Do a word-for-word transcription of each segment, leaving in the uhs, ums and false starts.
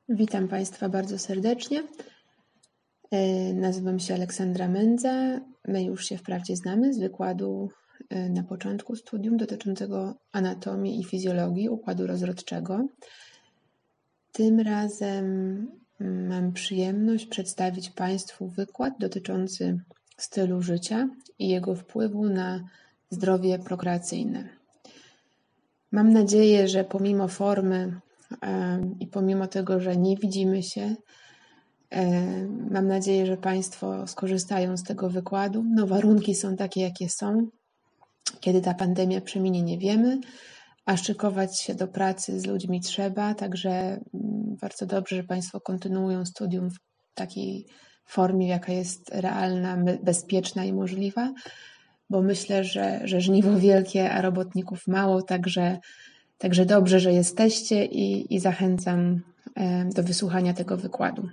Witam Państwa bardzo serdecznie. Nazywam się Aleksandra Mędza. My już się wprawdzie znamy z wykładu na początku studium dotyczącego anatomii i fizjologii układu rozrodczego. Tym razem mam przyjemność przedstawić Państwu wykład dotyczący stylu życia i jego wpływu na zdrowie prokreacyjne. Mam nadzieję, że pomimo formy i pomimo tego, że nie widzimy się, mam nadzieję, że Państwo skorzystają z tego wykładu. No, warunki są takie, jakie są. Kiedy ta pandemia przeminie, nie wiemy, a szykować się do pracy z ludźmi trzeba, także bardzo dobrze, że Państwo kontynuują studium w takiej formie, jaka jest realna, bezpieczna i możliwa, bo myślę, że, że żniwo wielkie, a robotników mało, także, także dobrze, że jesteście i, i zachęcam do wysłuchania tego wykładu.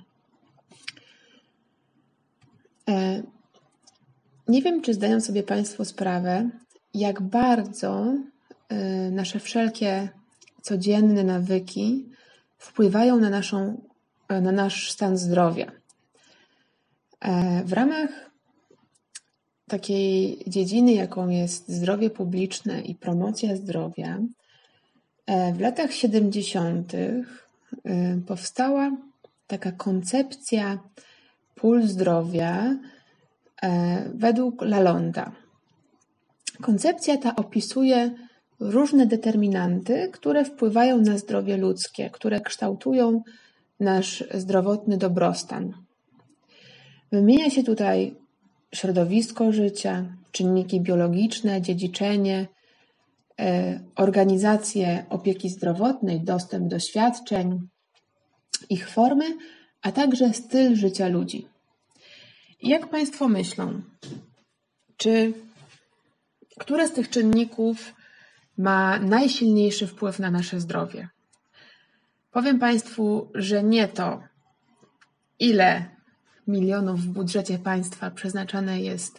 Nie wiem, czy zdają sobie Państwo sprawę, jak bardzo nasze wszelkie codzienne nawyki wpływają na, naszą, na nasz stan zdrowia. W ramach takiej dziedziny, jaką jest zdrowie publiczne i promocja zdrowia, w latach siedemdziesiątych powstała taka koncepcja pól zdrowia według Lalonda. Koncepcja ta opisuje różne determinanty, które wpływają na zdrowie ludzkie, które kształtują nasz zdrowotny dobrostan. Wymienia się tutaj środowisko życia, czynniki biologiczne, dziedziczenie, organizację opieki zdrowotnej, dostęp do świadczeń, ich formy, a także styl życia ludzi. I jak Państwo myślą, czy które z tych czynników ma najsilniejszy wpływ na nasze zdrowie? Powiem Państwu, że nie to, ile milionów w budżecie państwa przeznaczane jest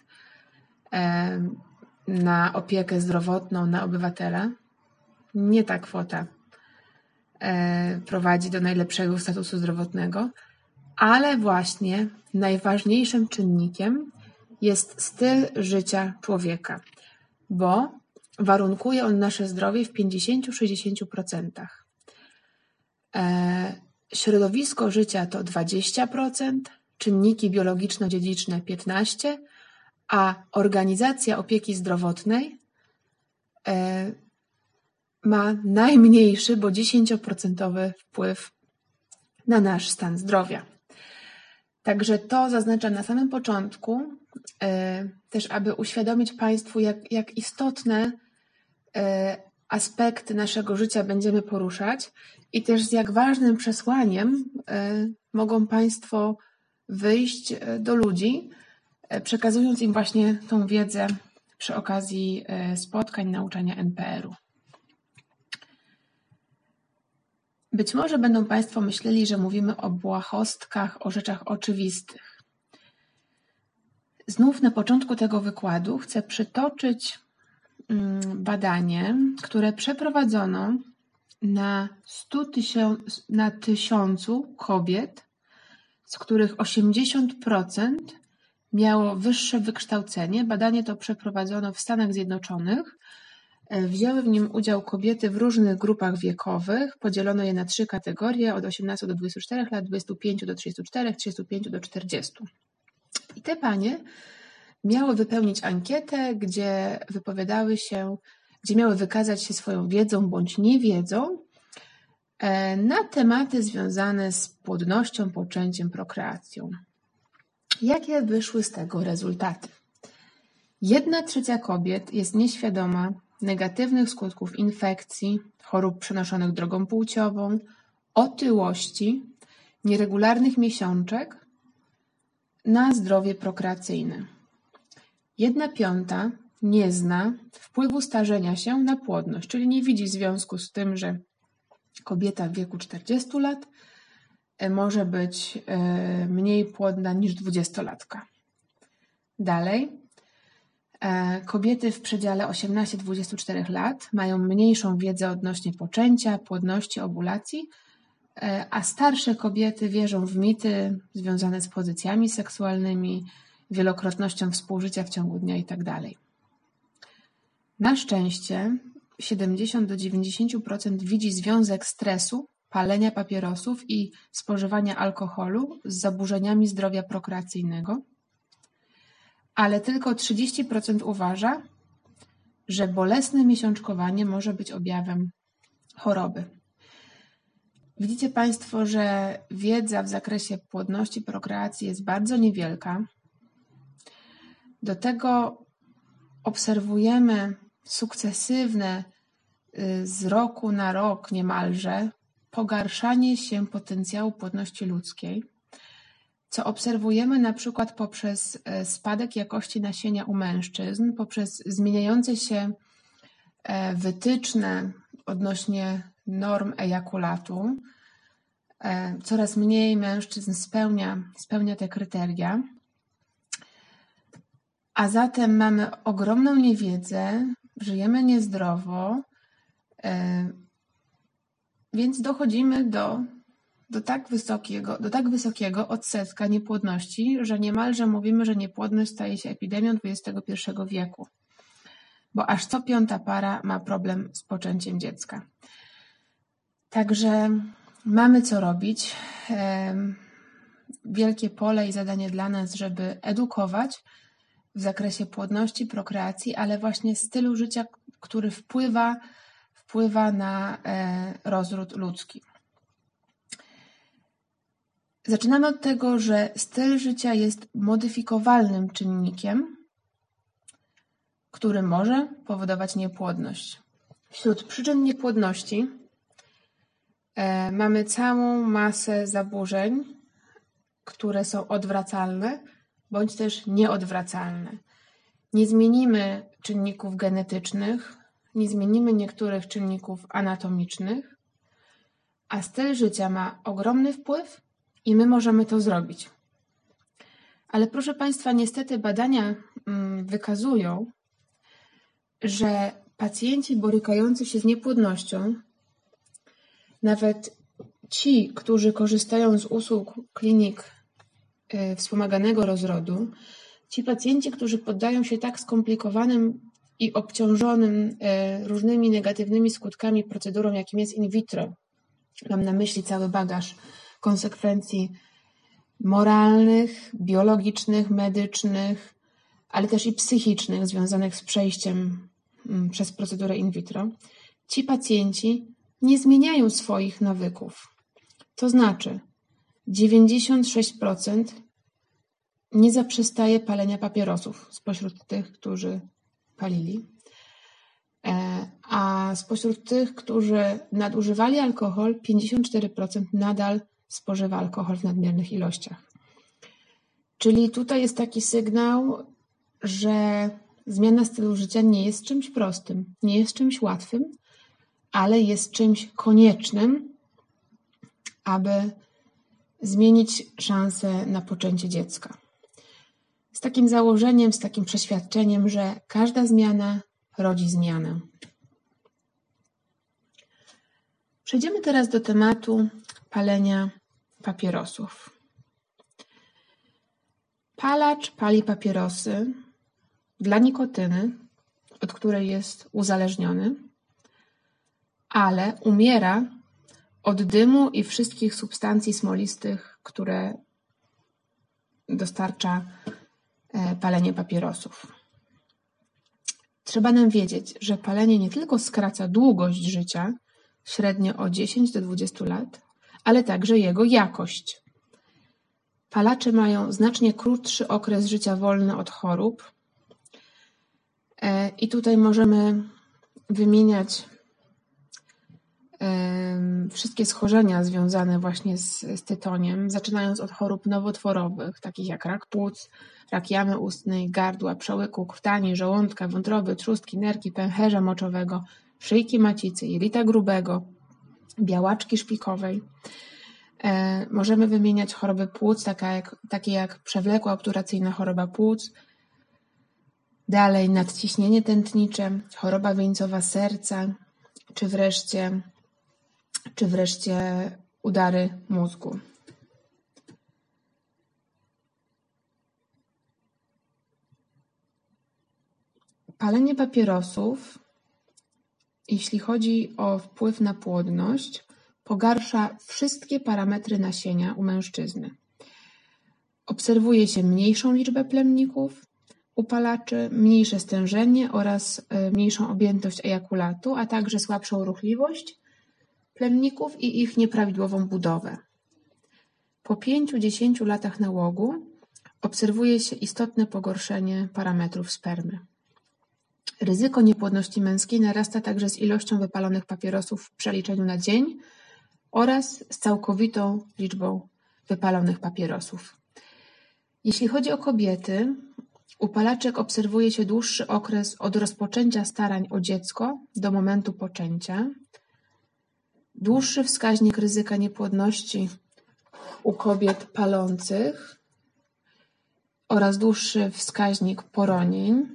na opiekę zdrowotną na obywatela. Nie ta kwota prowadzi do najlepszego statusu zdrowotnego, ale właśnie najważniejszym czynnikiem jest styl życia człowieka, bo warunkuje on nasze zdrowie w pięćdziesiąt do sześćdziesięciu procent. Środowisko życia to dwadzieścia procent, czynniki biologiczno-dziedziczne piętnaście procent, a organizacja opieki zdrowotnej ma najmniejszy, bo dziesięcioprocentowy wpływ na nasz stan zdrowia. Także to zaznaczam na samym początku, też aby uświadomić Państwu, jak, jak istotne aspekty naszego życia będziemy poruszać i też z jak ważnym przesłaniem mogą Państwo wyjść do ludzi, przekazując im właśnie tą wiedzę przy okazji spotkań, nauczania en pe er u. Być może będą Państwo myśleli, że mówimy o błahostkach, o rzeczach oczywistych. Znów na początku tego wykładu chcę przytoczyć badanie, które przeprowadzono na, stu tysiąc, na tysiącu kobiet, z których osiemdziesiąt procent miało wyższe wykształcenie. Badanie to przeprowadzono w Stanach Zjednoczonych. Wzięły w nim udział kobiety w różnych grupach wiekowych. Podzielono je na trzy kategorie, od osiemnastu do dwudziestu czterech lat, dwudziestu pięciu do trzydziestu czterech, trzydziestu pięciu do czterdziestu. I te panie miały wypełnić ankietę, gdzie wypowiadały się, gdzie miały wykazać się swoją wiedzą bądź niewiedzą na tematy związane z płodnością, poczęciem, prokreacją. Jakie wyszły z tego rezultaty? Jedna trzecia kobiet jest nieświadoma negatywnych skutków infekcji, chorób przenoszonych drogą płciową, otyłości, nieregularnych miesiączek na zdrowie prokreacyjne. Jedna piąta nie zna wpływu starzenia się na płodność, czyli nie widzi związku z tym, że kobieta w wieku czterdziestu lat może być mniej płodna niż dwudziestolatka. Dalej, kobiety w przedziale osiemnaście do dwudziestu czterech lat mają mniejszą wiedzę odnośnie poczęcia, płodności, ovulacji a starsze kobiety wierzą w mity związane z pozycjami seksualnymi, wielokrotnością współżycia w ciągu dnia itd. Na szczęście siedemdziesiąt do dziewięćdziesięciu procent widzi związek stresu, palenia papierosów i spożywania alkoholu z zaburzeniami zdrowia prokreacyjnego, ale tylko trzydzieści procent uważa, że bolesne miesiączkowanie może być objawem choroby. Widzicie Państwo, że wiedza w zakresie płodności, prokreacji jest bardzo niewielka. Do tego obserwujemy sukcesywne, z roku na rok niemalże, pogarszanie się potencjału płodności ludzkiej, co obserwujemy na przykład poprzez spadek jakości nasienia u mężczyzn, poprzez zmieniające się wytyczne odnośnie norm ejakulatu. Coraz mniej mężczyzn spełnia, spełnia te kryteria, a zatem mamy ogromną niewiedzę, żyjemy niezdrowo, więc dochodzimy do, do, tak wysokiego, do tak wysokiego odsetka niepłodności, że niemalże mówimy, że niepłodność staje się epidemią dwudziestego pierwszego wieku, bo aż co piąta para ma problem z poczęciem dziecka. Także mamy co robić. Wielkie pole i zadanie dla nas, żeby edukować w zakresie płodności, prokreacji, ale właśnie stylu życia, który wpływa, wpływa na rozród ludzki. Zaczynamy od tego, że styl życia jest modyfikowalnym czynnikiem, który może powodować niepłodność. Wśród przyczyn niepłodności mamy całą masę zaburzeń, które są odwracalne bądź też nieodwracalne. Nie zmienimy czynników genetycznych, nie zmienimy niektórych czynników anatomicznych, a styl życia ma ogromny wpływ i my możemy to zrobić. Ale proszę Państwa, niestety badania wykazują, że pacjenci borykający się z niepłodnością, nawet ci, którzy korzystają z usług klinik wspomaganego rozrodu, ci pacjenci, którzy poddają się tak skomplikowanym i obciążonym różnymi negatywnymi skutkami procedurom, jakim jest in vitro, mam na myśli cały bagaż konsekwencji moralnych, biologicznych, medycznych, ale też i psychicznych związanych z przejściem przez procedurę in vitro, ci pacjenci nie zmieniają swoich nawyków. To znaczy dziewięćdziesiąt sześć procent nie zaprzestaje palenia papierosów spośród tych, którzy palili, a spośród tych, którzy nadużywali alkohol, pięćdziesiąt cztery procent nadal spożywa alkohol w nadmiernych ilościach. Czyli tutaj jest taki sygnał, że zmiana stylu życia nie jest czymś prostym, nie jest czymś łatwym, ale jest czymś koniecznym, aby zmienić szansę na poczęcie dziecka. Z takim założeniem, z takim przeświadczeniem, że każda zmiana rodzi zmianę. Przejdziemy teraz do tematu palenia papierosów. Palacz pali papierosy dla nikotyny, od której jest uzależniony, ale umiera od dymu i wszystkich substancji smolistych, które dostarcza palenie papierosów. Trzeba nam wiedzieć, że palenie nie tylko skraca długość życia, średnio o dziesięć do dwudziestu lat, ale także jego jakość. Palacze mają znacznie krótszy okres życia wolny od chorób i tutaj możemy wymieniać wszystkie schorzenia związane właśnie z, z tytoniem, zaczynając od chorób nowotworowych, takich jak rak płuc, rak jamy ustnej, gardła, przełyku, krtani, żołądka, wątroby, trzustki, nerki, pęcherza moczowego, szyjki macicy, jelita grubego, białaczki szpikowej. E, możemy wymieniać choroby płuc, takie jak, takie jak przewlekła obturacyjna choroba płuc, dalej nadciśnienie tętnicze, choroba wieńcowa serca, czy wreszcie czy wreszcie udary mózgu. Palenie papierosów, jeśli chodzi o wpływ na płodność, pogarsza wszystkie parametry nasienia u mężczyzny. Obserwuje się mniejszą liczbę plemników upalaczy, mniejsze stężenie oraz mniejszą objętość ejakulatu, a także słabszą ruchliwość plemników i ich nieprawidłową budowę. Po pięciu do dziesięciu latach nałogu obserwuje się istotne pogorszenie parametrów spermy. Ryzyko niepłodności męskiej narasta także z ilością wypalonych papierosów w przeliczeniu na dzień oraz z całkowitą liczbą wypalonych papierosów. Jeśli chodzi o kobiety, u palaczek obserwuje się dłuższy okres od rozpoczęcia starań o dziecko do momentu poczęcia, dłuższy wskaźnik ryzyka niepłodności u kobiet palących oraz dłuższy wskaźnik poronień.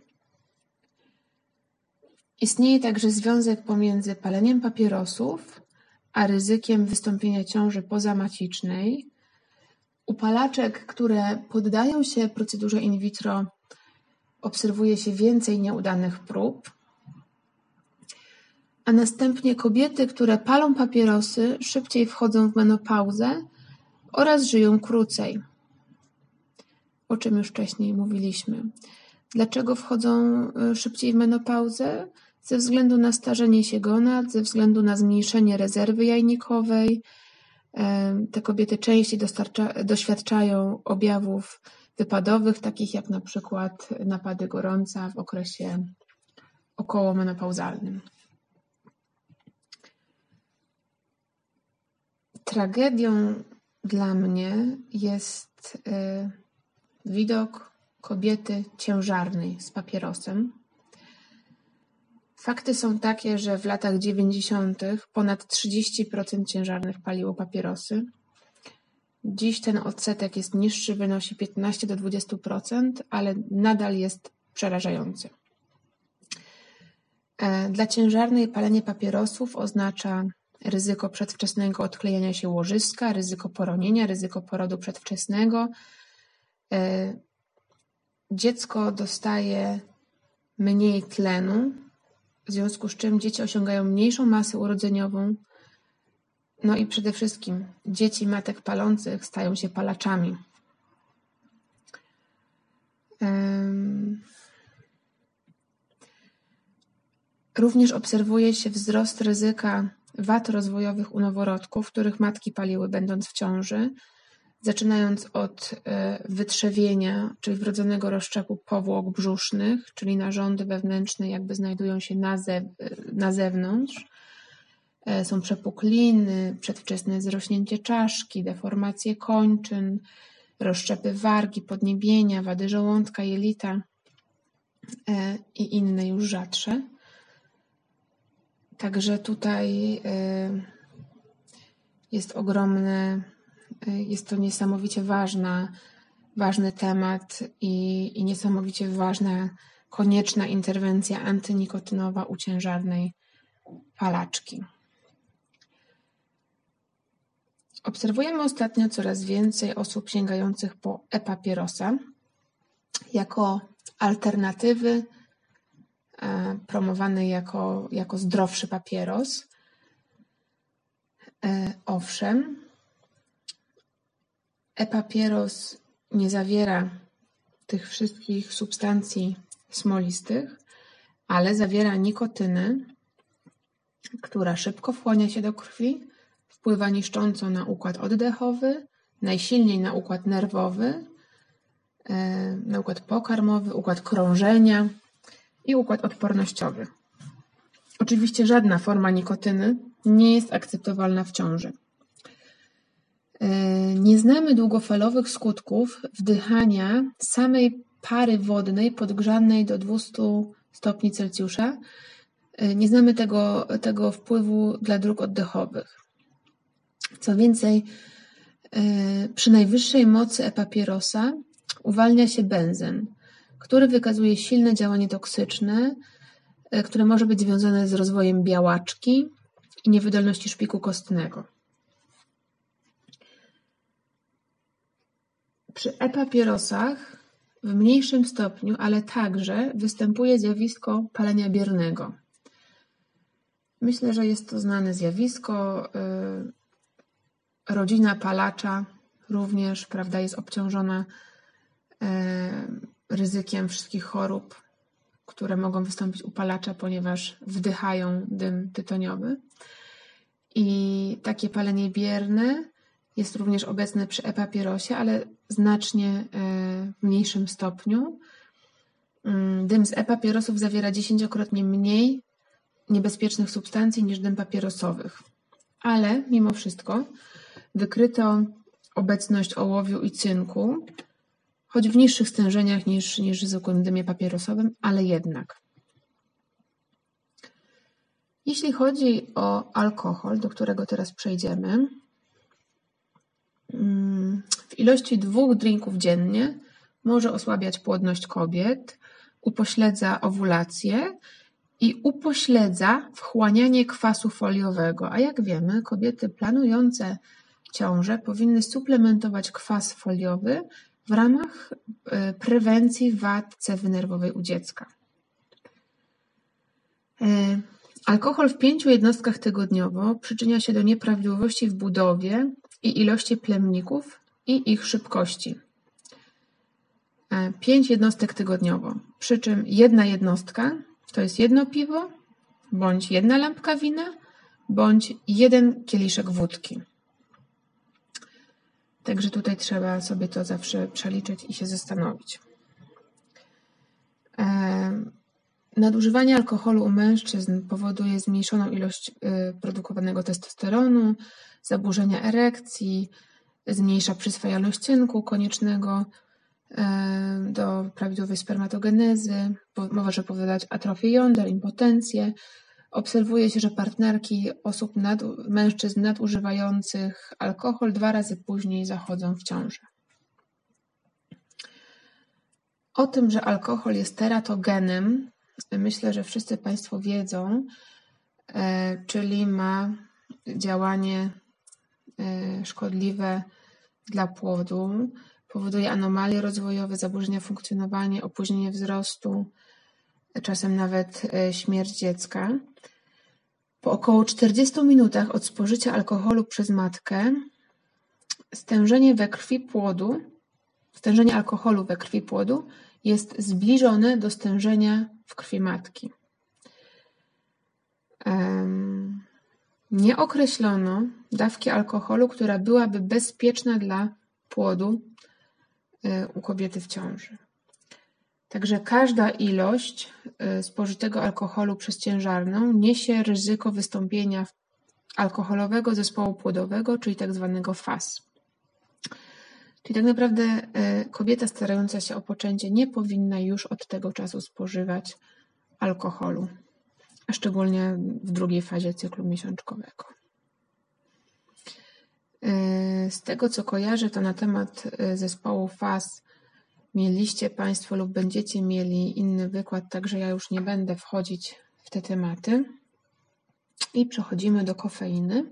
Istnieje także związek pomiędzy paleniem papierosów a ryzykiem wystąpienia ciąży pozamacicznej. U palaczek, które poddają się procedurze in vitro, obserwuje się więcej nieudanych prób, a następnie kobiety, które palą papierosy, szybciej wchodzą w menopauzę oraz żyją krócej, o czym już wcześniej mówiliśmy. Dlaczego wchodzą szybciej w menopauzę? Ze względu na starzenie się gonad, ze względu na zmniejszenie rezerwy jajnikowej. Te kobiety częściej doświadczają objawów wypadowych, takich jak na przykład napady gorąca w okresie okołomenopauzalnym. Tragedią dla mnie jest widok kobiety ciężarnej z papierosem. Fakty są takie, że w latach dziewięćdziesiątych ponad trzydzieści procent ciężarnych paliło papierosy. Dziś ten odsetek jest niższy, wynosi piętnaście do dwudziestu procent, ale nadal jest przerażający. Dla ciężarnej palenie papierosów oznacza ryzyko przedwczesnego odklejenia się łożyska, ryzyko poronienia, ryzyko porodu przedwczesnego. Dziecko dostaje mniej tlenu, w związku z czym dzieci osiągają mniejszą masę urodzeniową. No i przede wszystkim dzieci matek palących stają się palaczami. Również obserwuje się wzrost ryzyka wad rozwojowych u noworodków, których matki paliły będąc w ciąży, zaczynając od wytrzewienia, czyli wrodzonego rozszczepu powłok brzusznych, czyli narządy wewnętrzne jakby znajdują się na, zew na zewnątrz. Są przepukliny, przedwczesne zrośnięcie czaszki, deformacje kończyn, rozszczepy wargi, podniebienia, wady żołądka, jelita i inne już rzadsze. Także tutaj jest ogromne, jest to niesamowicie ważna, ważny temat i, i niesamowicie ważna, konieczna interwencja antynikotynowa u ciężarnej palaczki. Obserwujemy ostatnio coraz więcej osób sięgających po e-papierosa jako alternatywy promowany jako, jako zdrowszy papieros. Owszem, e-papieros nie zawiera tych wszystkich substancji smolistych, ale zawiera nikotynę, która szybko wchłania się do krwi, wpływa niszcząco na układ oddechowy, najsilniej na układ nerwowy, na układ pokarmowy, układ krążenia i układ odpornościowy. Oczywiście żadna forma nikotyny nie jest akceptowalna w ciąży. Nie znamy długofalowych skutków wdychania samej pary wodnej podgrzanej do dwustu stopni Celsjusza. Nie znamy tego, tego wpływu dla dróg oddechowych. Co więcej, przy najwyższej mocy e-papierosa uwalnia się benzen, który wykazuje silne działanie toksyczne, które może być związane z rozwojem białaczki i niewydolności szpiku kostnego. Przy e-papierosach w mniejszym stopniu, ale także występuje zjawisko palenia biernego. Myślę, że jest to znane zjawisko. Rodzina palacza również, prawda, jest obciążona ryzykiem wszystkich chorób, które mogą wystąpić u palacza, ponieważ wdychają dym tytoniowy. I takie palenie bierne jest również obecne przy e-papierosie, ale znacznie w mniejszym stopniu. Dym z e-papierosów zawiera dziesięciokrotnie mniej niebezpiecznych substancji niż dym papierosowych. Ale mimo wszystko wykryto obecność ołowiu i cynku, choć w niższych stężeniach niż, niż w zwykłym dymie papierosowym, ale jednak. Jeśli chodzi o alkohol, do którego teraz przejdziemy, w ilości dwóch drinków dziennie może osłabiać płodność kobiet, upośledza owulację i upośledza wchłanianie kwasu foliowego. A jak wiemy, kobiety planujące ciążę powinny suplementować kwas foliowy w ramach prewencji wad cewy nerwowej u dziecka. Alkohol w pięciu jednostkach tygodniowo przyczynia się do nieprawidłowości w budowie i ilości plemników i ich szybkości. Pięć jednostek tygodniowo, przy czym jedna jednostka to jest jedno piwo, bądź jedna lampka wina, bądź jeden kieliszek wódki. Także tutaj trzeba sobie to zawsze przeliczyć i się zastanowić. Nadużywanie alkoholu u mężczyzn powoduje zmniejszoną ilość produkowanego testosteronu, zaburzenia erekcji, zmniejsza przyswajalność cynku koniecznego do prawidłowej spermatogenezy, może powodować atrofię jąder, impotencję. Obserwuje się, że partnerki osób, nad, mężczyzn nadużywających alkohol dwa razy później zachodzą w ciążę. O tym, że alkohol jest teratogenem, myślę, że wszyscy Państwo wiedzą, czyli ma działanie szkodliwe dla płodu, powoduje anomalie rozwojowe, zaburzenia funkcjonowania, opóźnienie wzrostu, czasem nawet śmierć dziecka. Po około czterdziestu minutach od spożycia alkoholu przez matkę stężenie we krwi płodu, stężenie alkoholu we krwi płodu jest zbliżone do stężenia w krwi matki. Um, nie określono dawki alkoholu, która byłaby bezpieczna dla płodu u kobiety w ciąży. Także każda ilość spożytego alkoholu przez ciężarną niesie ryzyko wystąpienia alkoholowego zespołu płodowego, czyli tak zwanego F A S. Czyli tak naprawdę kobieta starająca się o poczęcie nie powinna już od tego czasu spożywać alkoholu, a szczególnie w drugiej fazie cyklu miesiączkowego. Z tego, co kojarzę, to na temat zespołu F A S mieliście Państwo lub będziecie mieli inny wykład, także ja już nie będę wchodzić w te tematy. I przechodzimy do kofeiny.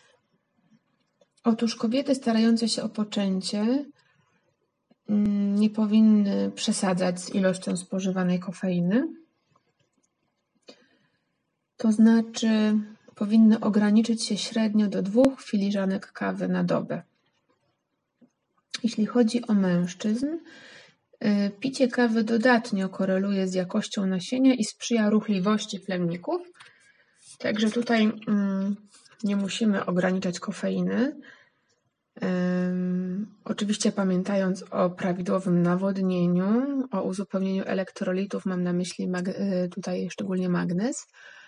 Otóż kobiety starające się o poczęcie nie powinny przesadzać z ilością spożywanej kofeiny. To znaczy powinny ograniczyć się średnio do dwóch filiżanek kawy na dobę. Jeśli chodzi o mężczyzn, picie kawy dodatnio koreluje z jakością nasienia i sprzyja ruchliwości plemników. Także tutaj nie musimy ograniczać kofeiny. Oczywiście pamiętając o prawidłowym nawodnieniu, o uzupełnieniu elektrolitów, mam na myśli tutaj szczególnie magnez.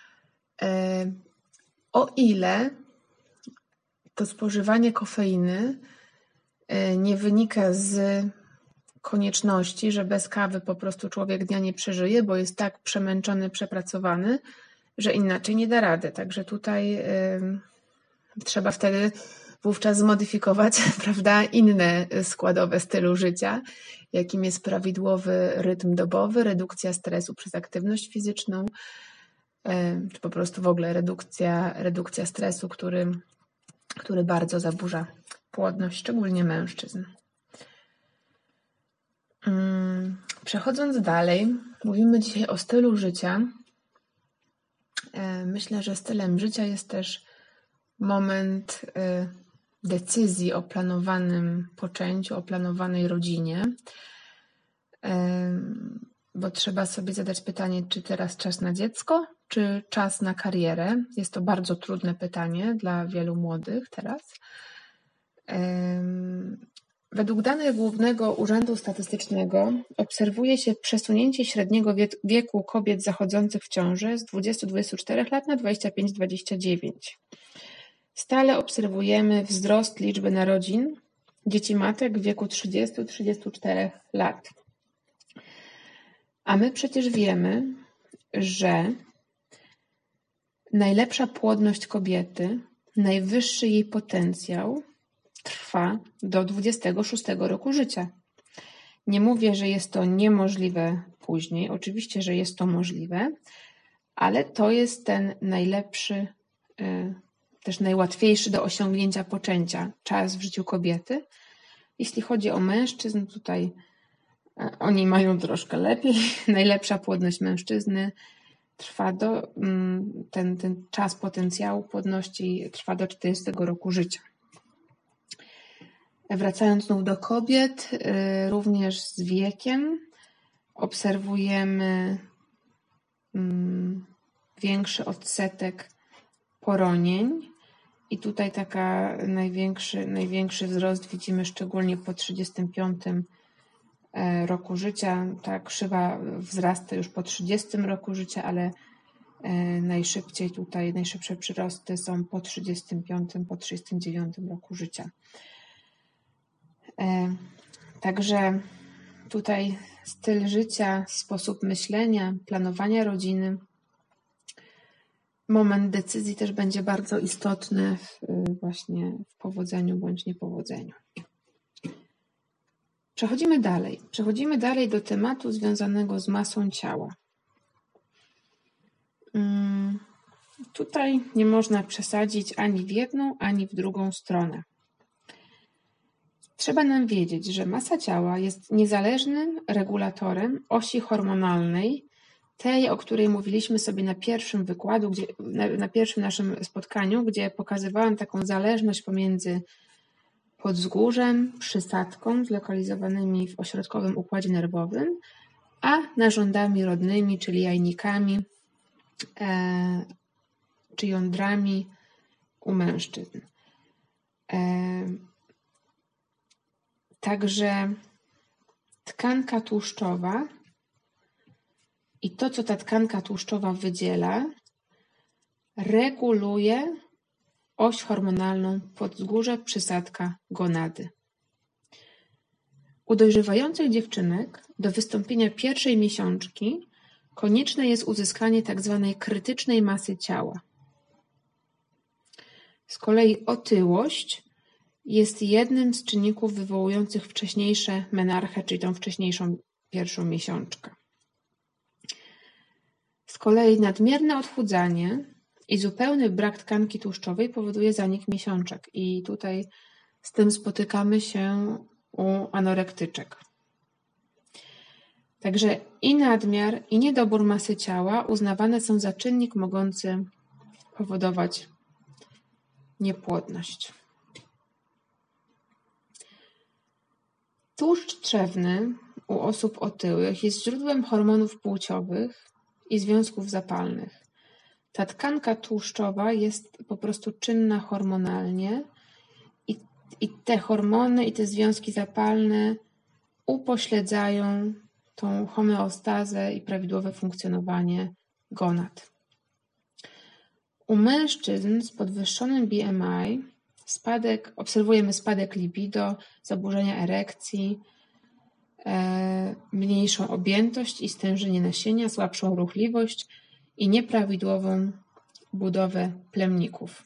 O ile to spożywanie kofeiny nie wynika z konieczności, że bez kawy po prostu człowiek dnia nie przeżyje, bo jest tak przemęczony, przepracowany, że inaczej nie da rady. Także tutaj y, trzeba wtedy wówczas zmodyfikować, prawda, inne składowe stylu życia, jakim jest prawidłowy rytm dobowy, redukcja stresu przez aktywność fizyczną, y, czy po prostu w ogóle redukcja, redukcja stresu, który, który bardzo zaburza płodność, szczególnie mężczyzn. Przechodząc dalej, mówimy dzisiaj o stylu życia. Myślę, że stylem życia jest też moment decyzji o planowanym poczęciu, o planowanej rodzinie, bo trzeba sobie zadać pytanie, czy teraz czas na dziecko, czy czas na karierę. Jest to bardzo trudne pytanie dla wielu młodych teraz. Według danych Głównego Urzędu Statystycznego obserwuje się przesunięcie średniego wieku kobiet zachodzących w ciąży z dwudziestu do dwudziestu czterech lat na dwadzieścia pięć do dwudziestu dziewięciu. Stale obserwujemy wzrost liczby narodzin dzieci matek w wieku trzydziestu do trzydziestu czterech lat. A my przecież wiemy, że najlepsza płodność kobiety, najwyższy jej potencjał trwa do dwudziestego szóstego roku życia. Nie mówię, że jest to niemożliwe później. Oczywiście, że jest to możliwe, ale to jest ten najlepszy, też najłatwiejszy do osiągnięcia poczęcia czas w życiu kobiety. Jeśli chodzi o mężczyzn, tutaj oni mają troszkę lepiej. Najlepsza płodność mężczyzny trwa do, ten, ten czas potencjału płodności trwa do czterdziestego roku życia. Wracając znów do kobiet, również z wiekiem obserwujemy większy odsetek poronień i tutaj taka największy, największy wzrost widzimy szczególnie po trzydziestym piątym roku życia. Ta krzywa wzrasta już po trzydziestym roku życia, ale najszybciej tutaj, najszybsze przyrosty są po trzydziestym piątym, po trzydziestym dziewiątym roku życia. Także tutaj styl życia, sposób myślenia, planowania rodziny, moment decyzji też będzie bardzo istotny w, właśnie w powodzeniu bądź niepowodzeniu. Przechodzimy dalej. Przechodzimy dalej do tematu związanego z masą ciała. Tutaj nie można przesadzić ani w jedną, ani w drugą stronę. Trzeba nam wiedzieć, że masa ciała jest niezależnym regulatorem osi hormonalnej, tej, o której mówiliśmy sobie na pierwszym wykładu, gdzie, na, na pierwszym naszym spotkaniu, gdzie pokazywałam taką zależność pomiędzy podzgórzem, przysadką zlokalizowanymi w ośrodkowym układzie nerwowym, a narządami rodnymi, czyli jajnikami e, czy jądrami u mężczyzn. E, Także tkanka tłuszczowa i to, co ta tkanka tłuszczowa wydziela, reguluje oś hormonalną podzgórze, przysadka, gonady. U dojrzewających dziewczynek do wystąpienia pierwszej miesiączki konieczne jest uzyskanie tzw. krytycznej masy ciała. Z kolei otyłość jest jednym z czynników wywołujących wcześniejsze menarchę, czyli tą wcześniejszą pierwszą miesiączkę. Z kolei nadmierne odchudzanie i zupełny brak tkanki tłuszczowej powoduje zanik miesiączek i tutaj z tym spotykamy się u anorektyczek. Także i nadmiar, i niedobór masy ciała uznawane są za czynnik mogący powodować niepłodność. Tłuszcz trzewny u osób otyłych jest źródłem hormonów płciowych i związków zapalnych. Ta tkanka tłuszczowa jest po prostu czynna hormonalnie i, i te hormony i te związki zapalne upośledzają tą homeostazę i prawidłowe funkcjonowanie gonad. U mężczyzn z podwyższonym B M I spadek, obserwujemy spadek libido, zaburzenia erekcji, e, mniejszą objętość i stężenie nasienia, słabszą ruchliwość i nieprawidłową budowę plemników.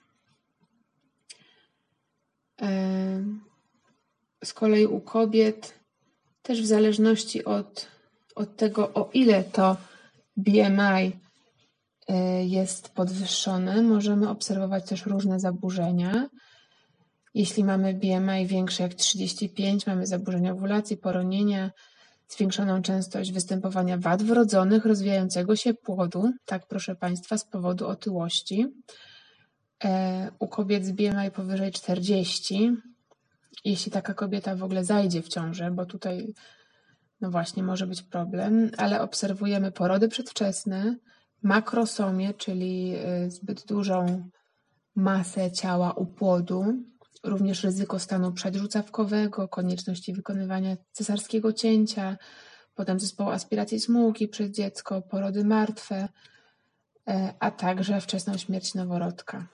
E, z kolei u kobiet też w zależności od, od tego, o ile to B M I e, jest podwyższone, możemy obserwować też różne zaburzenia. Jeśli mamy B M I większe jak trzydzieści pięć, mamy zaburzenia owulacji, poronienia, zwiększoną częstość występowania wad wrodzonych rozwijającego się płodu, tak proszę Państwa, z powodu otyłości. U kobiet z B M I powyżej czterdziestu, jeśli taka kobieta w ogóle zajdzie w ciążę, bo tutaj no właśnie może być problem, ale obserwujemy porody przedwczesne, makrosomię, czyli zbyt dużą masę ciała u płodu, również ryzyko stanu przedrzucawkowego, konieczności wykonywania cesarskiego cięcia, potem zespołu aspiracji smułki przez dziecko, porody martwe, a także wczesną śmierć noworodka.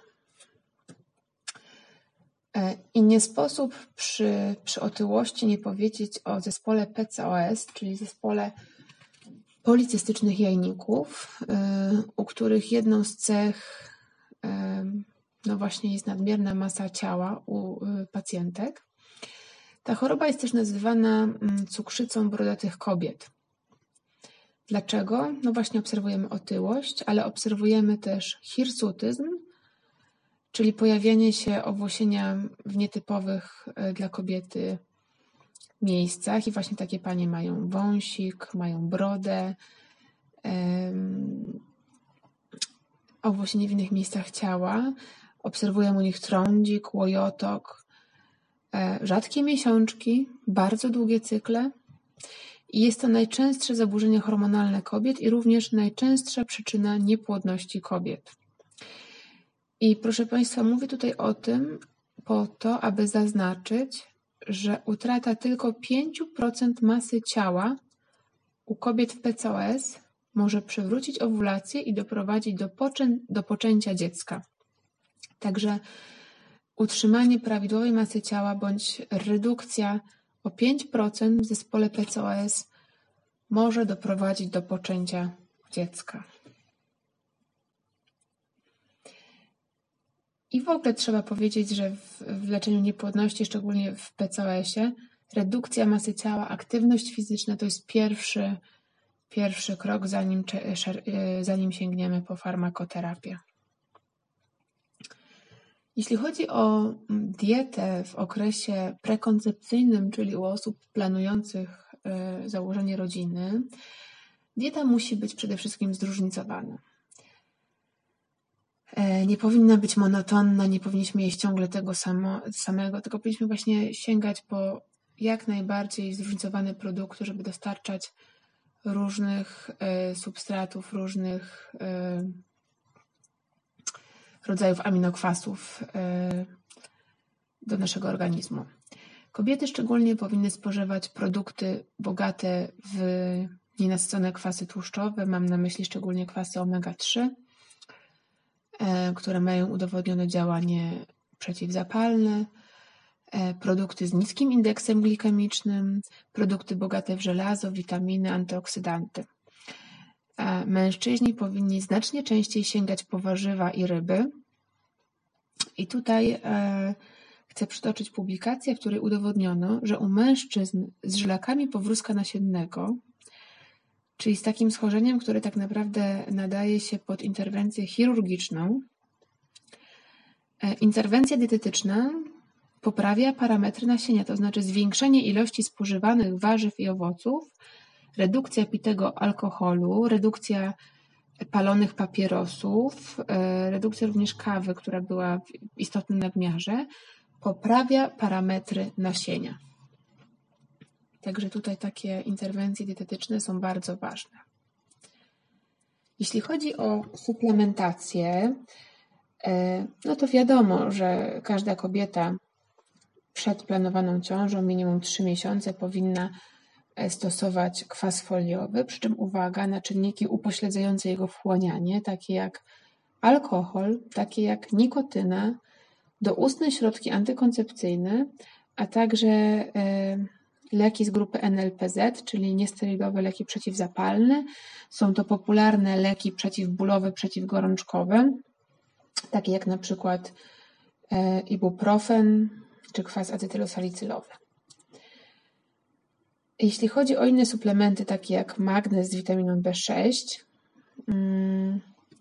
I nie sposób przy, przy otyłości nie powiedzieć o zespole P C O S, czyli zespole policystycznych jajników, u których jedną z cech no właśnie jest nadmierna masa ciała u pacjentek. Ta choroba jest też nazywana cukrzycą brodatych kobiet. Dlaczego? No właśnie obserwujemy otyłość, ale obserwujemy też hirsutyzm, czyli pojawianie się owłosienia w nietypowych dla kobiety miejscach i właśnie takie panie mają wąsik, mają brodę, um, owłosienie w innych miejscach ciała. Obserwujemy u nich trądzik, łojotok, e, rzadkie miesiączki, bardzo długie cykle i jest to najczęstsze zaburzenie hormonalne kobiet i również najczęstsza przyczyna niepłodności kobiet. I proszę Państwa, mówię tutaj o tym po to, aby zaznaczyć, że utrata tylko pięć procent masy ciała u kobiet w P C O S może przywrócić owulację i doprowadzić do, poczę- do poczęcia dziecka. Także utrzymanie prawidłowej masy ciała bądź redukcja o pięć procent w zespole P C O S może doprowadzić do poczęcia dziecka. I w ogóle trzeba powiedzieć, że w, w leczeniu niepłodności, szczególnie w P C O S-ie, redukcja masy ciała, aktywność fizyczna to jest pierwszy, pierwszy krok, zanim, zanim sięgniemy po farmakoterapię. Jeśli chodzi o dietę w okresie prekoncepcyjnym, czyli u osób planujących założenie rodziny, dieta musi być przede wszystkim zróżnicowana. Nie powinna być monotonna, nie powinniśmy jeść ciągle tego samo, samego, tylko powinniśmy właśnie sięgać po jak najbardziej zróżnicowane produkty, żeby dostarczać różnych y, substratów, różnych y, rodzajów aminokwasów y, do naszego organizmu. Kobiety szczególnie powinny spożywać produkty bogate w nienasycone kwasy tłuszczowe, mam na myśli szczególnie kwasy omega trzy, które mają udowodnione działanie przeciwzapalne, produkty z niskim indeksem glikemicznym, produkty bogate w żelazo, witaminy, antyoksydanty. Mężczyźni powinni znacznie częściej sięgać po warzywa i ryby. I tutaj e, chcę przytoczyć publikację, w której udowodniono, że u mężczyzn z żylakami powrózka nasiennego, czyli z takim schorzeniem, które tak naprawdę nadaje się pod interwencję chirurgiczną, interwencja dietetyczna poprawia parametry nasienia, to znaczy zwiększenie ilości spożywanych warzyw i owoców, redukcja pitego alkoholu, redukcja palonych papierosów, redukcja również kawy, która była w istotnym nadmiarze, poprawia parametry nasienia. Także tutaj takie interwencje dietetyczne są bardzo ważne. Jeśli chodzi o suplementację, no to wiadomo, że każda kobieta przed planowaną ciążą minimum trzy miesiące powinna stosować kwas foliowy, przy czym uwaga na czynniki upośledzające jego wchłanianie, takie jak alkohol, takie jak nikotyna, doustne środki antykoncepcyjne, a także leki z grupy N L P Z, czyli niesterydowe leki przeciwzapalne. Są to popularne leki przeciwbólowe, przeciwgorączkowe, takie jak na przykład ibuprofen czy kwas acetylosalicylowy. Jeśli chodzi o inne suplementy, takie jak magnez z witaminą B sześć, hmm,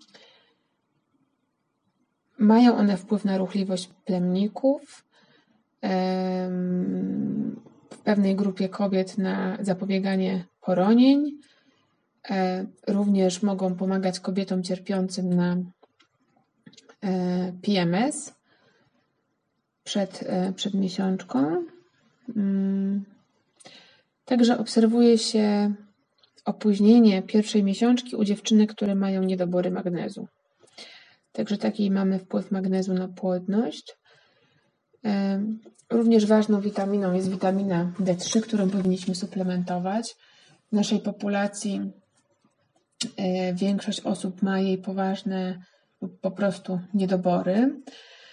mają one wpływ na ruchliwość plemników, hmm, pewnej grupie kobiet na zapobieganie poronień. Również mogą pomagać kobietom cierpiącym na P M S przed, przed miesiączką. Także obserwuje się opóźnienie pierwszej miesiączki u dziewczynek, które mają niedobory magnezu. Także taki mamy wpływ magnezu na płodność. Również ważną witaminą jest witamina D trzy, którą powinniśmy suplementować. W naszej populacji większość osób ma jej poważne lub po prostu niedobory.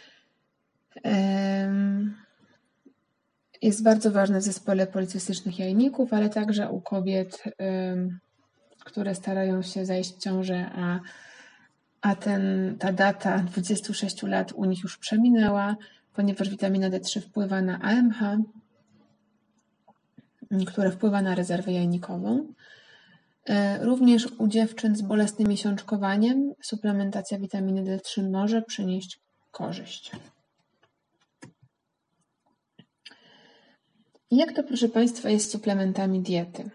Jest bardzo ważne w zespole policystycznych jajników, ale także u kobiet, które starają się zajść w ciążę, a, a ten, ta data dwudziestu sześciu lat u nich już przeminęła, ponieważ witamina D trzy wpływa na A M H, które wpływa na rezerwę jajnikową. Również u dziewczyn z bolesnym miesiączkowaniem suplementacja witaminy D trzy może przynieść korzyść. Jak to, proszę Państwa, jest z suplementami diety?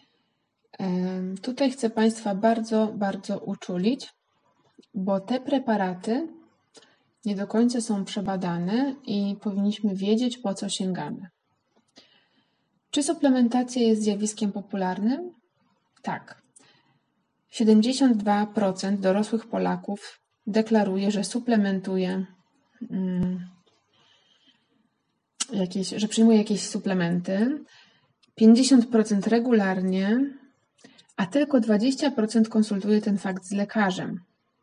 Tutaj chcę Państwa bardzo, bardzo uczulić, bo te preparaty nie do końca są przebadane i powinniśmy wiedzieć, po co sięgamy. Czy suplementacja jest zjawiskiem popularnym? Tak. siedemdziesiąt dwa procent dorosłych Polaków deklaruje, że suplementuje, hmm, jakieś, że przyjmuje jakieś suplementy, pięćdziesiąt procent regularnie, a tylko dwadzieścia procent konsultuje ten fakt z lekarzem.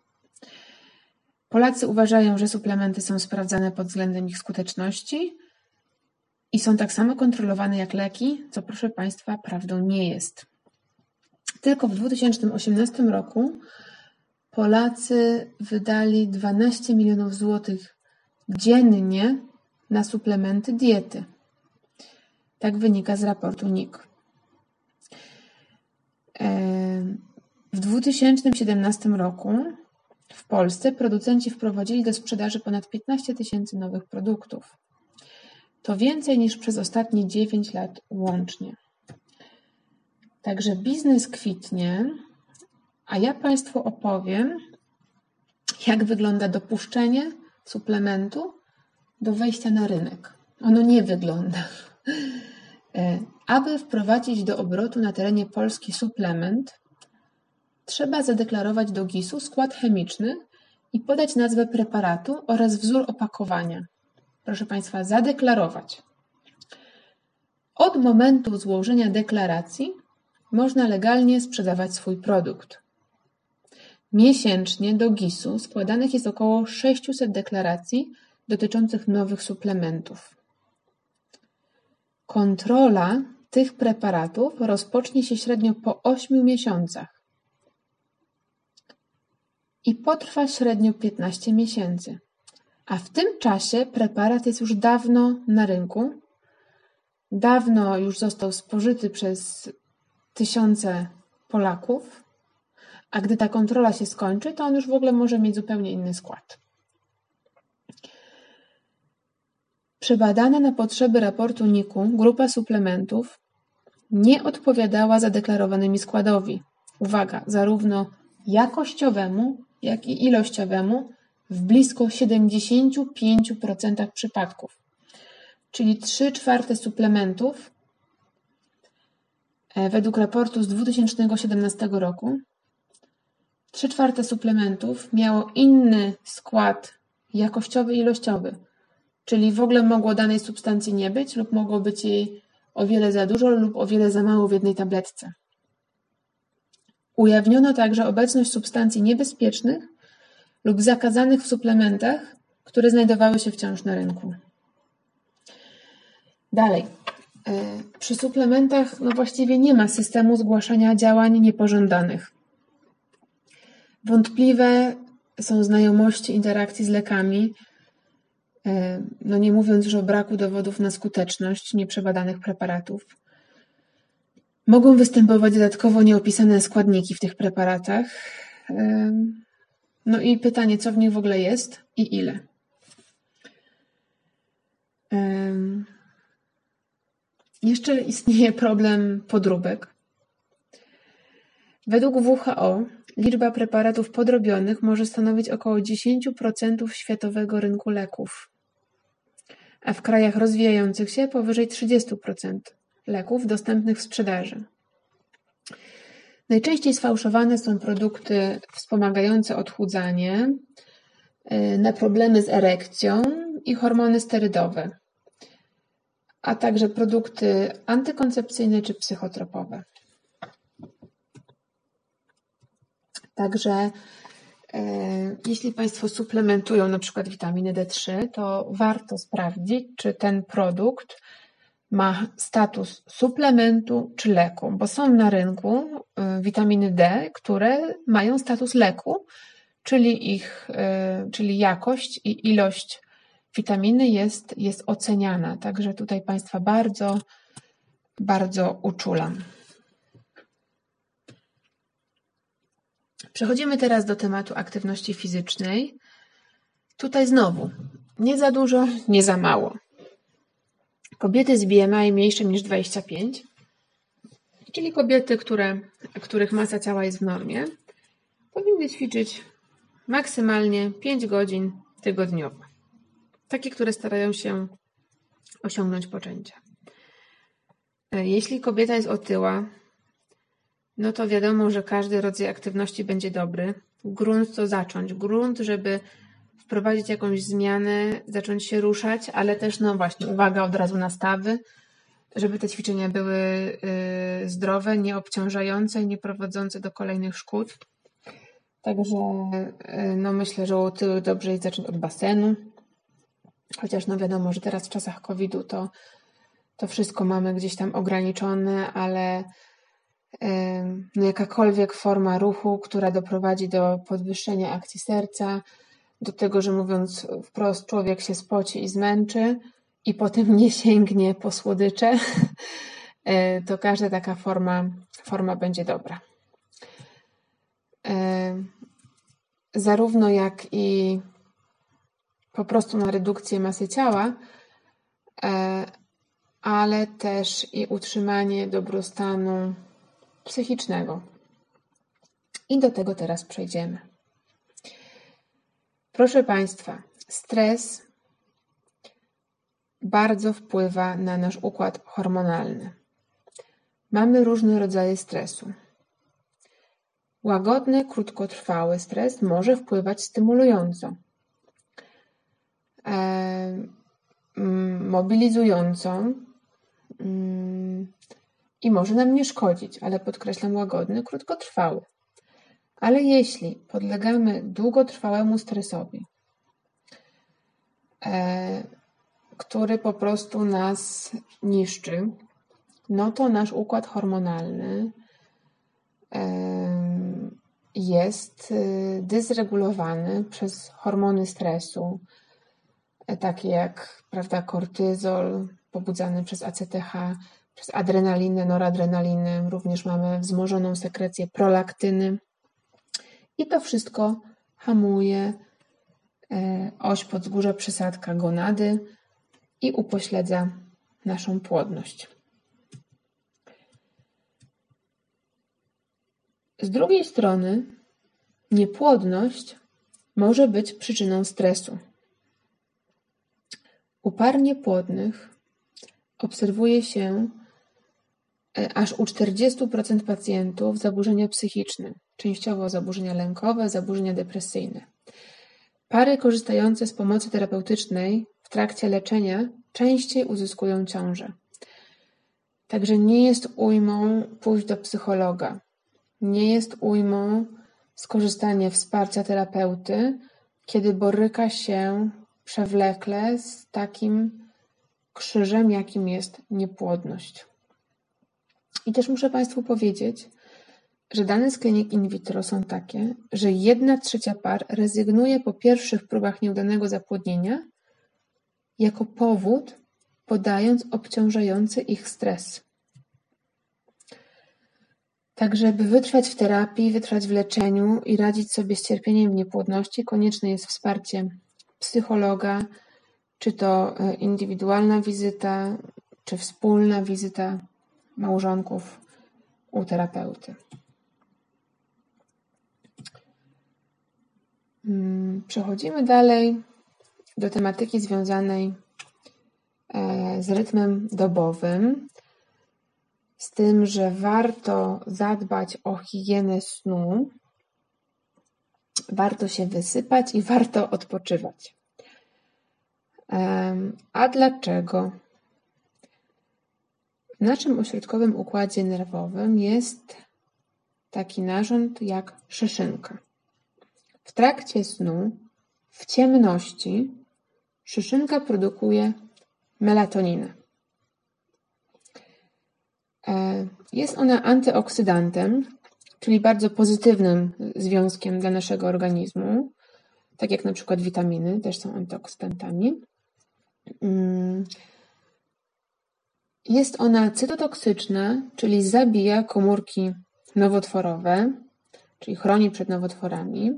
Polacy uważają, że suplementy są sprawdzane pod względem ich skuteczności i są tak samo kontrolowane jak leki, co, proszę Państwa, prawdą nie jest. Tylko w dwa tysiące osiemnastym roku Polacy wydali dwanaście milionów złotych dziennie na suplementy diety. Tak wynika z raportu N I C. W dwa tysiące siedemnastym roku w Polsce producenci wprowadzili do sprzedaży ponad piętnaście tysięcy nowych produktów. To więcej niż przez ostatnie dziewięć lat łącznie. Także biznes kwitnie, a ja Państwu opowiem, jak wygląda dopuszczenie suplementu do wejścia na rynek. Ono nie wygląda. Aby wprowadzić do obrotu na terenie Polski suplement, trzeba zadeklarować do gisu skład chemiczny i podać nazwę preparatu oraz wzór opakowania. Proszę Państwa, zadeklarować. Od momentu złożenia deklaracji można legalnie sprzedawać swój produkt. Miesięcznie do gisu składanych jest około sześćset deklaracji dotyczących nowych suplementów. Kontrola tych preparatów rozpocznie się średnio po ośmiu miesiącach i potrwa średnio piętnaście miesięcy. A w tym czasie preparat jest już dawno na rynku, dawno już został spożyty przez tysiące Polaków, a gdy ta kontrola się skończy, to on już w ogóle może mieć zupełnie inny skład. Przebadana na potrzeby raportu N I C u grupa suplementów nie odpowiadała zadeklarowanymi składowi. Uwaga, zarówno jakościowemu, jak i ilościowemu w blisko siedemdziesięciu pięciu procentach przypadków. Czyli trzy czwarte suplementów według raportu z dwa tysiące siedemnastego roku trzy czwarte suplementów miało inny skład jakościowy i ilościowy. Czyli w ogóle mogło danej substancji nie być lub mogło być jej o wiele za dużo lub o wiele za mało w jednej tabletce. Ujawniono także obecność substancji niebezpiecznych lub zakazanych w suplementach, które znajdowały się wciąż na rynku. Dalej. Przy suplementach no właściwie nie ma systemu zgłaszania działań niepożądanych. Wątpliwe są znajomości interakcji z lekami, no nie mówiąc już o braku dowodów na skuteczność nieprzebadanych preparatów. Mogą występować dodatkowo nieopisane składniki w tych preparatach. No i pytanie, co w nich w ogóle jest i ile. Jeszcze istnieje problem podróbek. Według W H O liczba preparatów podrobionych może stanowić około dziesięć procent światowego rynku leków, a w krajach rozwijających się powyżej trzydzieści procent leków dostępnych w sprzedaży. Najczęściej sfałszowane są produkty wspomagające odchudzanie, na problemy z erekcją i hormony sterydowe, a także produkty antykoncepcyjne czy psychotropowe. Także e, jeśli Państwo suplementują na przykład witaminę D trzy, to warto sprawdzić, czy ten produkt ma status suplementu czy leku, bo są na rynku y, witaminy D, które mają status leku, czyli ich, y, czyli jakość i ilość witaminy jest, jest oceniana. Także tutaj Państwa bardzo, bardzo uczulam. Przechodzimy teraz do tematu aktywności fizycznej. Tutaj znowu, nie za dużo, nie za mało. Kobiety z B M I mniejszym niż dwadzieścia pięć, czyli kobiety, które, których masa ciała jest w normie, powinny ćwiczyć maksymalnie pięć godzin tygodniowo. Takie, które starają się osiągnąć poczęcie. Jeśli kobieta jest otyła, no to wiadomo, że każdy rodzaj aktywności będzie dobry. Grunt to zacząć. Grunt, żeby wprowadzić jakąś zmianę, zacząć się ruszać, ale też, no właśnie, uwaga od razu na stawy, żeby te ćwiczenia były y, zdrowe, nieobciążające i nie prowadzące do kolejnych szkód. Także y, no myślę, że u otyłych dobrze jest zacząć od basenu. Chociaż no wiadomo, że teraz w czasach kowida to, to wszystko mamy gdzieś tam ograniczone, ale y, no jakakolwiek forma ruchu, która doprowadzi do podwyższenia akcji serca, do tego, że mówiąc wprost, człowiek się spoci i zmęczy i potem nie sięgnie po słodycze, to każda taka forma, forma będzie dobra. Zarówno jak i po prostu na redukcję masy ciała, ale też i utrzymanie dobrostanu psychicznego. I do tego teraz przejdziemy. Proszę Państwa, stres bardzo wpływa na nasz układ hormonalny. Mamy różne rodzaje stresu. Łagodny, krótkotrwały stres może wpływać stymulująco, e, mobilizująco mm, i może nam nie szkodzić, ale podkreślam łagodny, krótkotrwały. Ale jeśli podlegamy długotrwałemu stresowi, e, który po prostu nas niszczy, no to nasz układ hormonalny e, jest dysregulowany przez hormony stresu, e, takie jak, prawda, kortyzol pobudzany przez A C T H, przez adrenalinę, noradrenalinę, również mamy wzmożoną sekrecję prolaktyny. I to wszystko hamuje e, oś podzgórza przysadka gonady i upośledza naszą płodność. Z drugiej strony niepłodność może być przyczyną stresu. U par niepłodnych obserwuje się e, aż u czterdzieści procent pacjentów zaburzenia psychiczne, częściowo zaburzenia lękowe, zaburzenia depresyjne. Pary korzystające z pomocy terapeutycznej w trakcie leczenia częściej uzyskują ciążę. Także nie jest ujmą pójść do psychologa. Nie jest ujmą skorzystanie wsparcia terapeuty, kiedy boryka się przewlekle z takim krzyżem, jakim jest niepłodność. I też muszę Państwu powiedzieć, że dane z klinik in vitro są takie, że jedna trzecia par rezygnuje po pierwszych próbach nieudanego zapłodnienia jako powód, podając obciążający ich stres. Tak, żeby wytrwać w terapii, wytrwać w leczeniu i radzić sobie z cierpieniem w niepłodności, konieczne jest wsparcie psychologa, czy to indywidualna wizyta, czy wspólna wizyta małżonków u terapeuty. Przechodzimy dalej do tematyki związanej z rytmem dobowym, z tym, że warto zadbać o higienę snu, warto się wysypać i warto odpoczywać. A dlaczego? W naszym ośrodkowym układzie nerwowym jest taki narząd jak szyszynka. W trakcie snu, w ciemności, szyszynka produkuje melatoninę. Jest ona antyoksydantem, czyli bardzo pozytywnym związkiem dla naszego organizmu, tak jak na przykład witaminy też są antyoksydantami. Jest ona cytotoksyczna, czyli zabija komórki nowotworowe, czyli chroni przed nowotworami,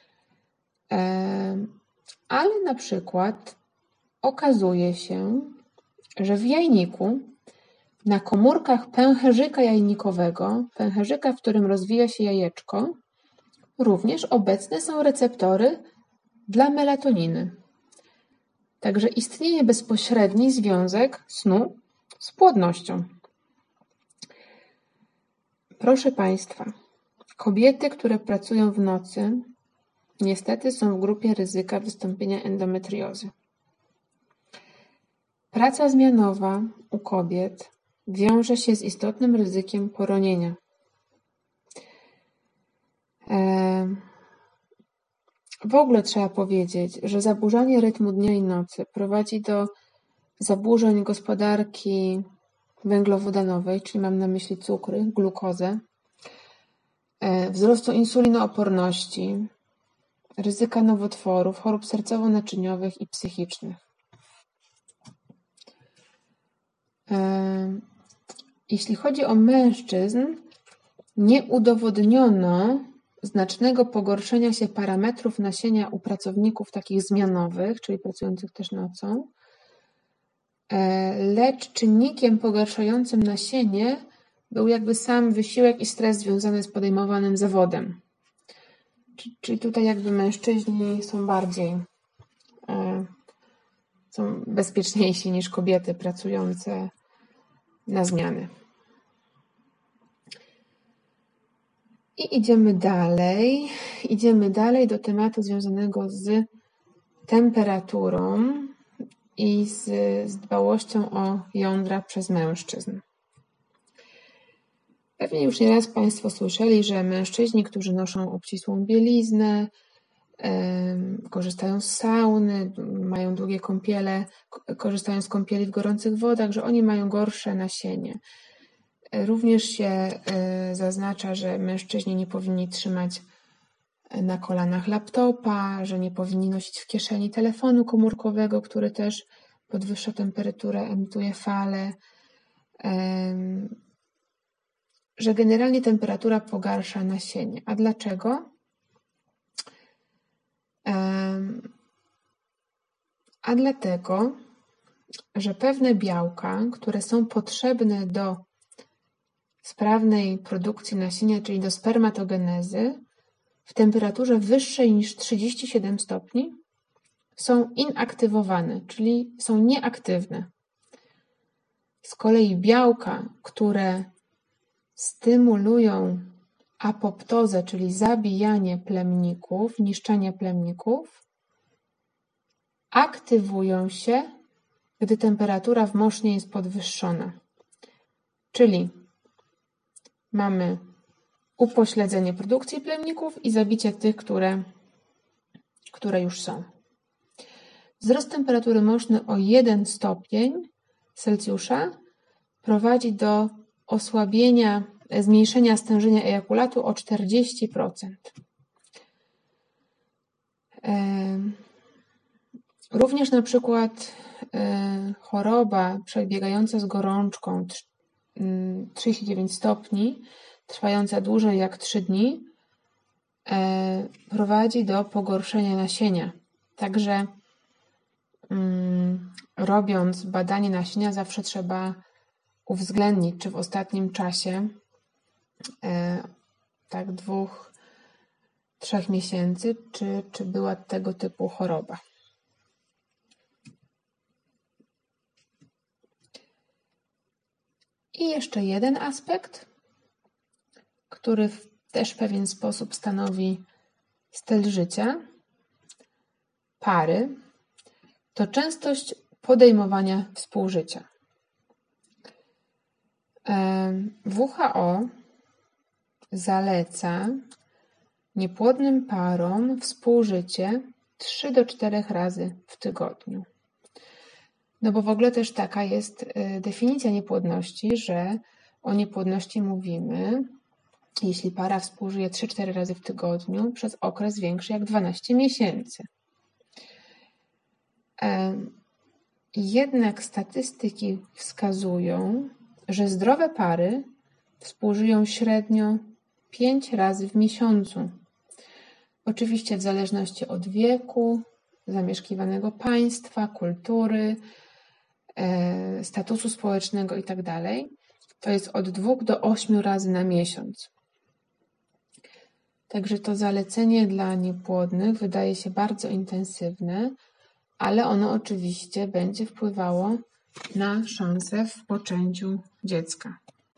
ale na przykład okazuje się, że w jajniku na komórkach pęcherzyka jajnikowego, pęcherzyka, w którym rozwija się jajeczko, również obecne są receptory dla melatoniny. Także istnieje bezpośredni związek snu z płodnością. Proszę Państwa, kobiety, które pracują w nocy, niestety są w grupie ryzyka wystąpienia endometriozy. Praca zmianowa u kobiet wiąże się z istotnym ryzykiem poronienia. W ogóle trzeba powiedzieć, że zaburzanie rytmu dnia i nocy prowadzi do zaburzeń gospodarki węglowodanowej, czyli mam na myśli cukry, glukozę, wzrostu insulinooporności, ryzyka nowotworów, chorób sercowo-naczyniowych i psychicznych. Jeśli chodzi o mężczyzn, nie udowodniono znacznego pogorszenia się parametrów nasienia u pracowników takich zmianowych, czyli pracujących też nocą, lecz czynnikiem pogarszającym nasienie był jakby sam wysiłek i stres związany z podejmowanym zawodem. Czyli tutaj jakby mężczyźni są bardziej, są bezpieczniejsi niż kobiety pracujące na zmiany. I idziemy dalej. Idziemy dalej do tematu związanego z temperaturą i z, z dbałością o jądra przez mężczyzn. Pewnie już nieraz Państwo słyszeli, że mężczyźni, którzy noszą obcisłą bieliznę, yy, korzystają z sauny, mają długie kąpiele, korzystają z kąpieli w gorących wodach, że oni mają gorsze nasienie. Również się yy, zaznacza, że mężczyźni nie powinni trzymać na kolanach laptopa, że nie powinni nosić w kieszeni telefonu komórkowego, który też podwyższa temperaturę, emituje fale, że generalnie temperatura pogarsza nasienie. A dlaczego? A dlatego, że pewne białka, które są potrzebne do sprawnej produkcji nasienia, czyli do spermatogenezy, w temperaturze wyższej niż trzydzieści siedem stopni są inaktywowane, czyli są nieaktywne. Z kolei białka, które stymulują apoptozę, czyli zabijanie plemników, niszczenie plemników, aktywują się, gdy temperatura w mosznie jest podwyższona. Czyli mamy upośledzenie produkcji plemników i zabicie tych, które, które już są. Wzrost temperatury moszny o jeden stopień Celsjusza prowadzi do osłabienia, zmniejszenia stężenia ejakulatu o czterdzieści procent. Również na przykład choroba przebiegająca z gorączką trzydzieści dziewięć stopni, trwająca dłużej jak trzy dni, prowadzi do pogorszenia nasienia. Także robiąc badanie nasienia, zawsze trzeba uwzględnić, czy w ostatnim czasie, tak dwóch, trzech miesięcy, czy, czy była tego typu choroba. I jeszcze jeden aspekt, który też w pewien sposób stanowi styl życia pary, to częstość podejmowania współżycia. W H O zaleca niepłodnym parom współżycie trzy do czterech razy w tygodniu. No bo w ogóle też taka jest definicja niepłodności, że o niepłodności mówimy, jeśli para współżyje trzy do czterech razy w tygodniu przez okres większy jak dwanaście miesięcy. Jednak statystyki wskazują, że zdrowe pary współżyją średnio pięć razy w miesiącu. Oczywiście w zależności od wieku, zamieszkiwanego państwa, kultury, statusu społecznego itd. To jest od dwóch do ośmiu razy na miesiąc. Także to zalecenie dla niepłodnych wydaje się bardzo intensywne, ale ono oczywiście będzie wpływało na szansę w poczęciu dziecka.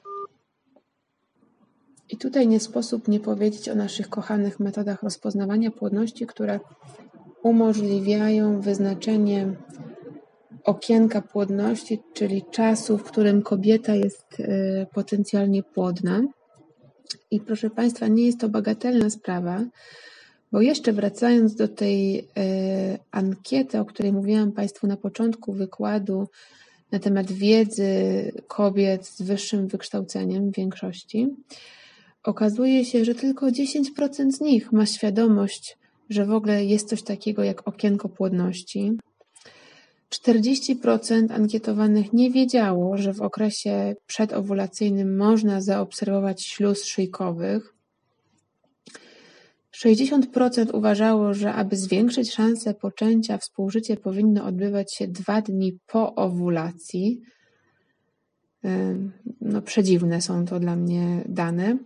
I tutaj nie sposób nie powiedzieć o naszych kochanych metodach rozpoznawania płodności, które umożliwiają wyznaczenie okienka płodności, czyli czasu, w którym kobieta jest potencjalnie płodna. I proszę Państwa, nie jest to bagatelna sprawa, bo jeszcze wracając do tej y, ankiety, o której mówiłam Państwu na początku wykładu na temat wiedzy kobiet z wyższym wykształceniem w większości, okazuje się, że tylko dziesięć procent z nich ma świadomość, że w ogóle jest coś takiego jak okienko płodności. czterdzieści procent ankietowanych nie wiedziało, że w okresie przedowulacyjnym można zaobserwować śluz szyjkowych. sześćdziesiąt procent uważało, że aby zwiększyć szansę poczęcia, współżycie powinno odbywać się dwa dni po owulacji. No, przedziwne są to dla mnie dane.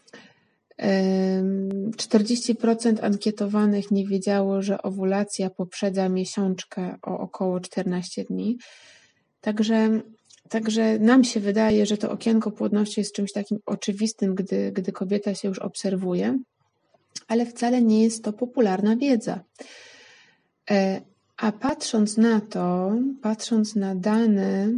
czterdzieści procent ankietowanych nie wiedziało, że owulacja poprzedza miesiączkę o około czternaście dni. Także, także nam się wydaje, że to okienko płodności jest czymś takim oczywistym, gdy, gdy kobieta się już obserwuje, ale wcale nie jest to popularna wiedza. A patrząc na to, patrząc na dane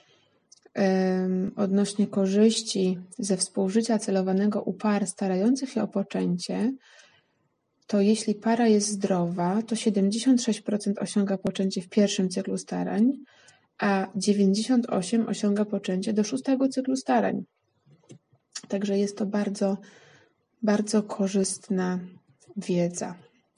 odnośnie korzyści ze współżycia celowanego u par starających się o poczęcie, to jeśli para jest zdrowa, to siedemdziesiąt sześć procent osiąga poczęcie w pierwszym cyklu starań, a dziewięćdziesiąt osiem procent osiąga poczęcie do szóstego cyklu starań. Także jest to bardzo, bardzo korzystna wiedza.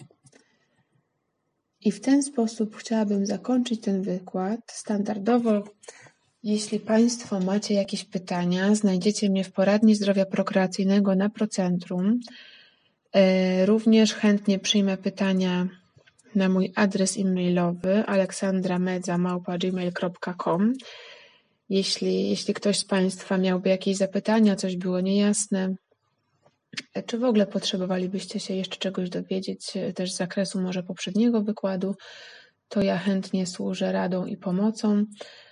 I w ten sposób chciałabym zakończyć ten wykład. Standardowo, jeśli Państwo macie jakieś pytania, znajdziecie mnie w poradni zdrowia prokreacyjnego na Procentrum. Również chętnie przyjmę pytania na mój adres e-mailowy aleksandramedza małpa gmail kropka com. Jeśli, jeśli ktoś z Państwa miałby jakieś zapytania, coś było niejasne, czy w ogóle potrzebowalibyście się jeszcze czegoś dowiedzieć, też z zakresu może poprzedniego wykładu, to ja chętnie służę radą i pomocą.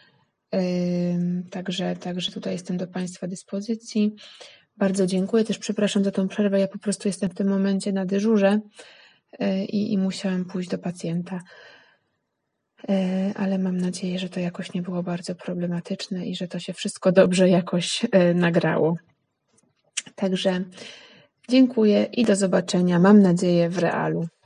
Także, także tutaj jestem do Państwa dyspozycji. Bardzo dziękuję, też przepraszam za tą przerwę, ja po prostu jestem w tym momencie na dyżurze i, i musiałam pójść do pacjenta. Ale mam nadzieję, że to jakoś nie było bardzo problematyczne i że to się wszystko dobrze jakoś nagrało. Także dziękuję i do zobaczenia, mam nadzieję, w realu.